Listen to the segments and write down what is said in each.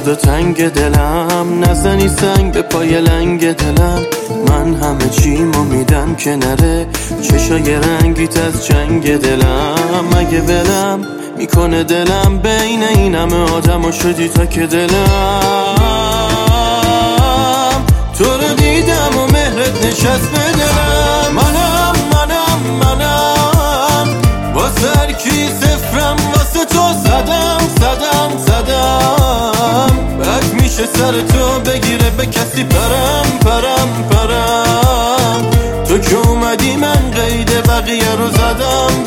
فردا تنگ دلم، نزنی سنگ به پای لنگ دلم. من همه چیمو میدم که نره، چشای رنگیت از جنگ دلم. مگه ولم میکنه دلم، بین این همه آدم و شدی تا که دلم. تو رو دیدم و مهرت نشست به دلم. منم واسه هر کی صفرم، واسه تو زدم بد میشه سر تو بگیره به کسی پرم. تو که اومدی من قید بقیه رو زدم.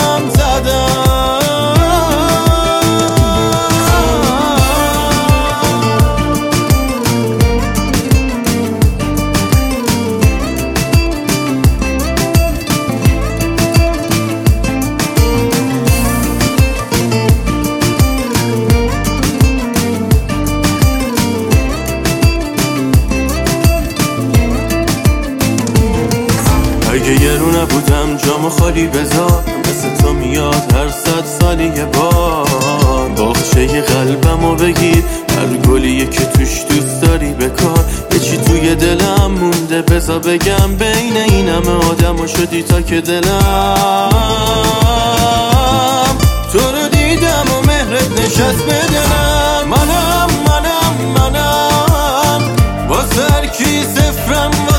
اگه یه رو نبودم جامو خالی بذار، مثل تو میاد هر 100 سالی یه بار. باغچه قلبمو بگیر، هر گلیه که توش دوست داری بکار. به چی توی دلم مونده بذار بگم، بین این همه آدم شدی تا که دلم. تو رو دیدم و مهرت نشست به دلم. منم واسه هر کی صفرم،